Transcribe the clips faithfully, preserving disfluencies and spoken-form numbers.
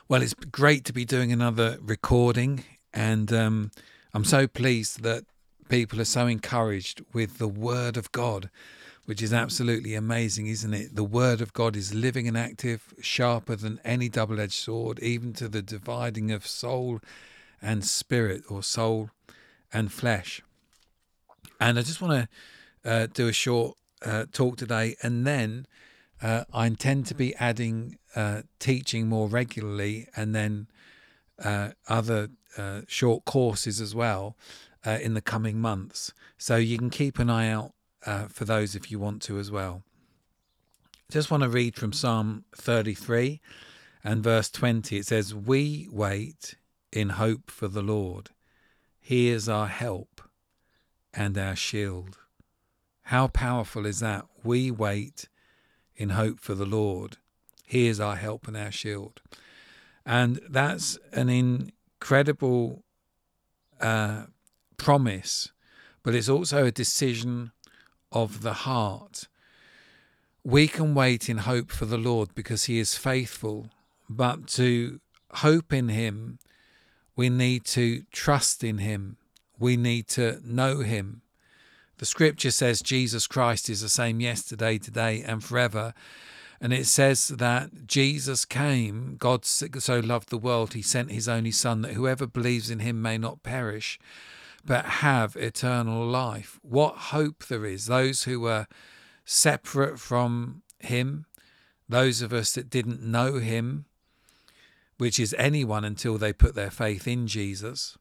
Well, it's great to be doing another recording, and um, I'm so pleased that people are so encouraged with the Word of God, which is absolutely amazing, isn't it? The Word of God is living and active, sharper than any double-edged sword, even to the dividing of soul and spirit, or soul and flesh. And I just want to uh, do a short uh, talk today, and then uh, I intend to be adding uh, teaching more regularly, and then uh, other uh, short courses as well uh, in the coming months. So you can keep an eye out uh, for those if you want to as well. Just want to read from Psalm thirty-three and verse twenty. It says, "We wait in hope for the Lord. He is our help and our shield." How powerful is that? We wait in hope for the Lord. He is our help and our shield. And that's an incredible uh, promise, but it's also a decision of the heart. We can wait in hope for the Lord because he is faithful, but to hope in him, we need to trust in him. We need to know him. The scripture says Jesus Christ is the same yesterday, today, and forever. And it says that Jesus came, God so loved the world, he sent his only son, that whoever believes in him may not perish, but have eternal life. What hope there is. Those who were separate from him, those of us that didn't know him, which is anyone until they put their faith in Jesus.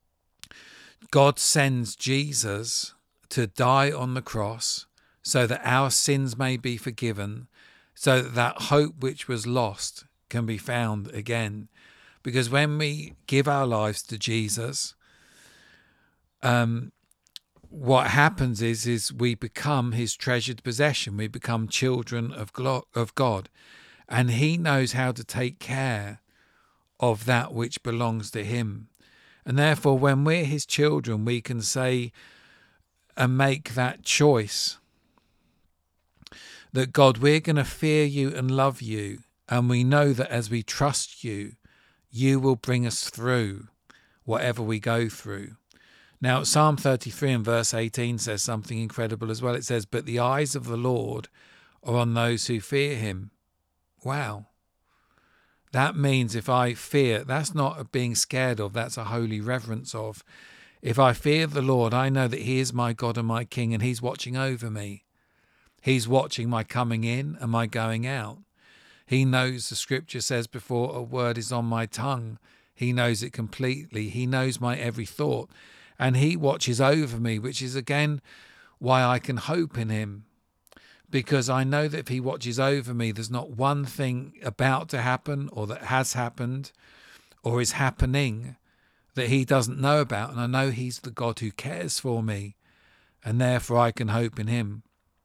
God sends Jesus to die on the cross so that our sins may be forgiven, so that that hope which was lost can be found again. Because when we give our lives to Jesus, um, what happens is, is we become his treasured possession. We become children of of God, and he knows how to take care of that which belongs to him. And therefore, when we're his children, we can say and make that choice that, God, we're going to fear you and love you. And we know that as we trust you, you will bring us through whatever we go through. Now, Psalm thirty-three and verse eighteen says something incredible as well. It says, "But the eyes of the Lord are on those who fear him." Wow. That means if I fear, that's not being scared of, that's a holy reverence of. If I fear the Lord, I know that he is my God and my King, and he's watching over me. He's watching my coming in and my going out. He knows, the scripture says, before a word is on my tongue, he knows it completely. He knows my every thought, and he watches over me, which is again why I can hope in him. Because I know that if he watches over me, there's not one thing about to happen or that has happened or is happening that he doesn't know about. And I know he's the God who cares for me, and therefore I can hope in him.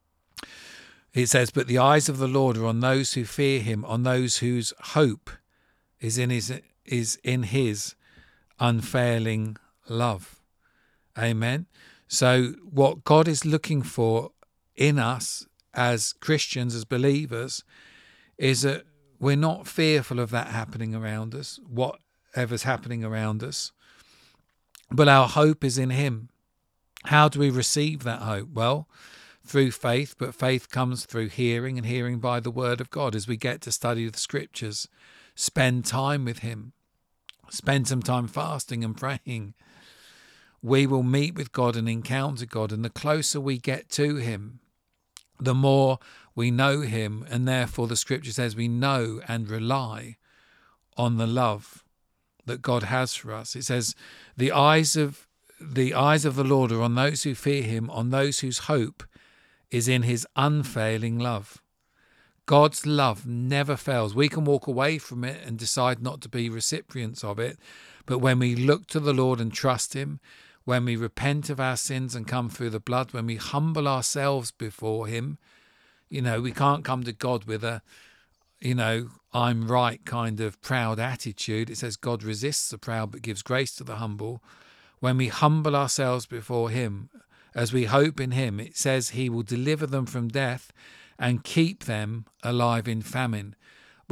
It says, "But the eyes of the Lord are on those who fear him, on those whose hope is in his, is in his unfailing love." Amen. So what God is looking for in us as Christians, as believers, is that we're not fearful of that happening around us, whatever's happening around us, but our hope is in him. How do we receive that hope? Well, through faith, but faith comes through hearing, and hearing by the word of God. As we get to study the scriptures, spend time with him, spend some time fasting and praying, we will meet with God and encounter God. And the closer we get to him, the more we know him, and therefore the scripture says we know and rely on the love that God has for us. It says, the eyes of the eyes of the Lord are on those who fear him, on those whose hope is in his unfailing love. God's love never fails. We can walk away from it and decide not to be recipients of it, but when we look to the Lord and trust him, when we repent of our sins and come through the blood, when we humble ourselves before him, you know, we can't come to God with a, you know, I'm right kind of proud attitude. It says God resists the proud but gives grace to the humble. When we humble ourselves before him, as we hope in him, it says he will deliver them from death and keep them alive in famine.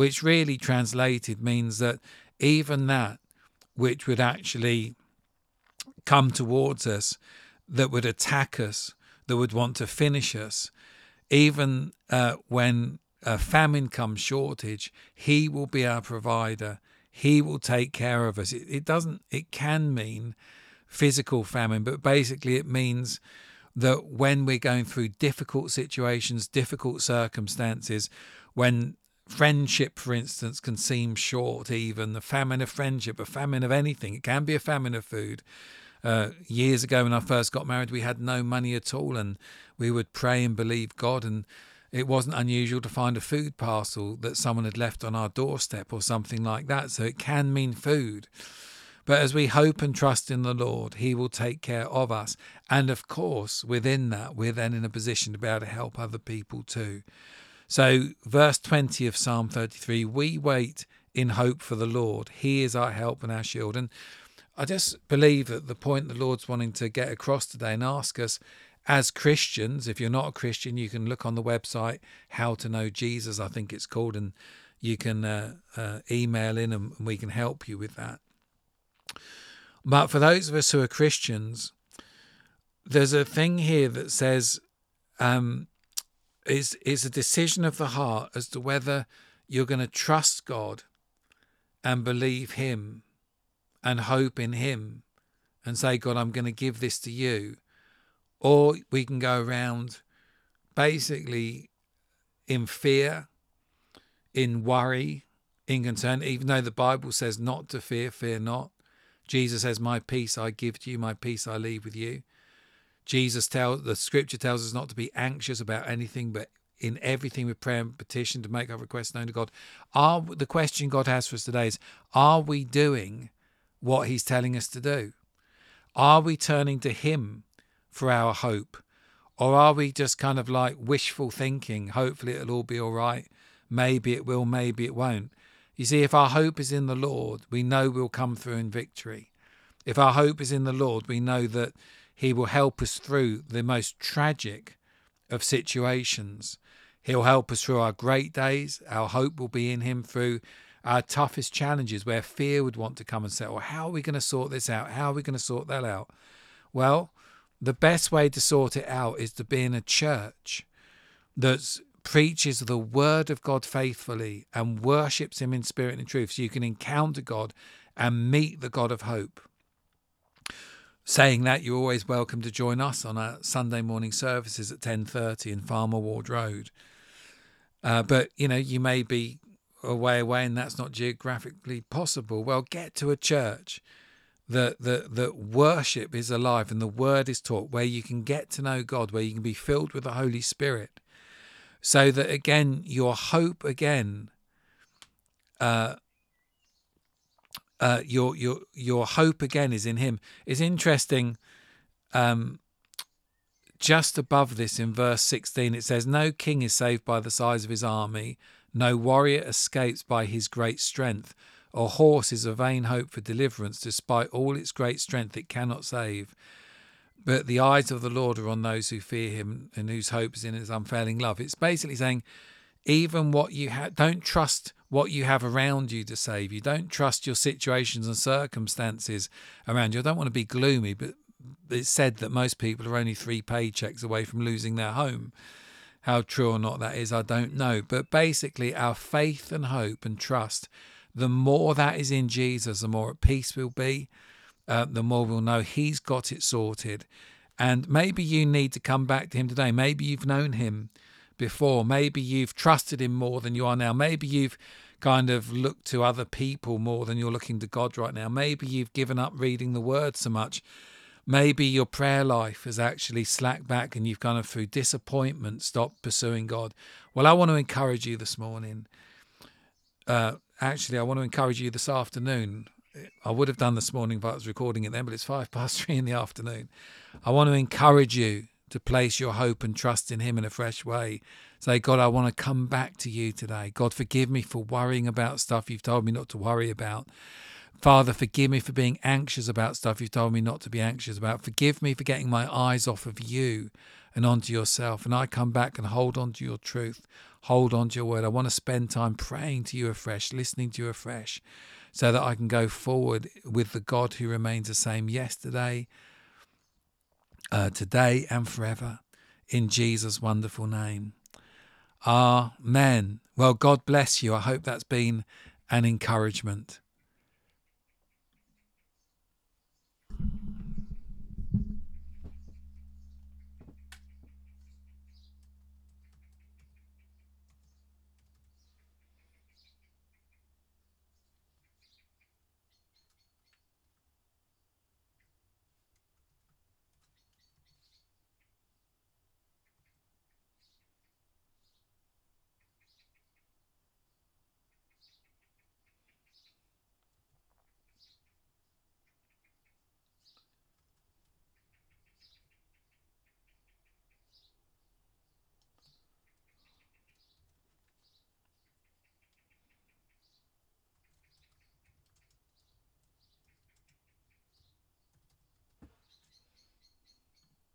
which really translated means that even that which would actually come towards us, that would attack us, that would want to finish us, even uh, when a famine comes, shortage, he will be our provider. He will take care of us. It, it doesn't, it can mean physical famine, but basically it means that when we're going through difficult situations, difficult circumstances, when friendship, for instance, can seem short, even the famine of friendship, a famine of anything, it can be a famine of food. Uh, years ago when I first got married, we had no money at all, and we would pray and believe God, and it wasn't unusual to find a food parcel that someone had left on our doorstep or something like that. So it can mean food. But as we hope and trust in the Lord, he will take care of us. And of course, within that, we're then in a position to be able to help other people too. So verse twenty of Psalm thirty-three, we wait in hope for the Lord. He is our help and our shield. And I just believe that the point the Lord's wanting to get across today and ask us as Christians, if you're not a Christian, you can look on the website, How to Know Jesus, I think it's called, and you can uh, uh, email in and we can help you with that. But for those of us who are Christians, there's a thing here that says um, it's, it's a decision of the heart as to whether you're going to trust God and believe him and hope in him and say, God, I'm going to give this to you. Or we can go around basically in fear, in worry, in concern, even though the Bible says not to fear, fear not. Jesus says, my peace I give to you, my peace I leave with you. Jesus tells, the scripture tells us not to be anxious about anything, but in everything with prayer and petition to make our requests known to God. Are, the question God has for us today is, are we doing what he's telling us to do? Are we turning to him for our hope? Or are we just kind of like wishful thinking, hopefully it'll all be all right, maybe it will, maybe it won't? You see, if our hope is in the Lord, we know we'll come through in victory. If our hope is in the Lord, we know that he will help us through the most tragic of situations. He'll help us through our great days. Our hope will be in him through our toughest challenges where fear would want to come and say, well, how are we going to sort this out? How are we going to sort that out? Well, the best way to sort it out is to be in a church that preaches the word of God faithfully and worships him in spirit and in truth, so you can encounter God and meet the God of hope. Saying that, you're always welcome to join us on our Sunday morning services at ten thirty in Farmer Ward Road. Uh, but, you know, you may be away away and that's not geographically possible. Well, get to a church that that that worship is alive and the word is taught, where you can get to know God, where you can be filled with the Holy Spirit, so that again your hope again uh uh your your your hope again is in him. It's interesting, um just above this in verse sixteen it says, no king is saved by the size of his army, no warrior escapes by his great strength. A horse is a vain hope for deliverance. Despite all its great strength, it cannot save. But the eyes of the Lord are on those who fear him and whose hope is in his unfailing love. It's basically saying, even what you have, don't trust what you have around you to save you. Don't trust your situations and circumstances around you. I don't want to be gloomy, but it's said that most people are only three paychecks away from losing their home. How true or not that is, I don't know. But basically, our faith and hope and trust, the more that is in Jesus, the more at peace we'll be, uh, the more we'll know he's got it sorted. And maybe you need to come back to him today. Maybe you've known him before. Maybe you've trusted him more than you are now. Maybe you've kind of looked to other people more than you're looking to God right now. Maybe you've given up reading the word so much. Maybe your prayer life has actually slacked back and you've kind of, through disappointment, stopped pursuing God. Well, I want to encourage you this morning. Uh, actually, I want to encourage you this afternoon. I would have done this morning if I was recording it then, but it's five past three in the afternoon. I want to encourage you to place your hope and trust in him in a fresh way. Say, God, I want to come back to you today. God, forgive me for worrying about stuff you've told me not to worry about. Father, forgive me for being anxious about stuff you've told me not to be anxious about. Forgive me for getting my eyes off of you and onto yourself. And I come back and hold on to your truth, hold on to your word. I want to spend time praying to you afresh, listening to you afresh, so that I can go forward with the God who remains the same yesterday, uh, today and forever. In Jesus' wonderful name. Amen. Well, God bless you. I hope that's been an encouragement.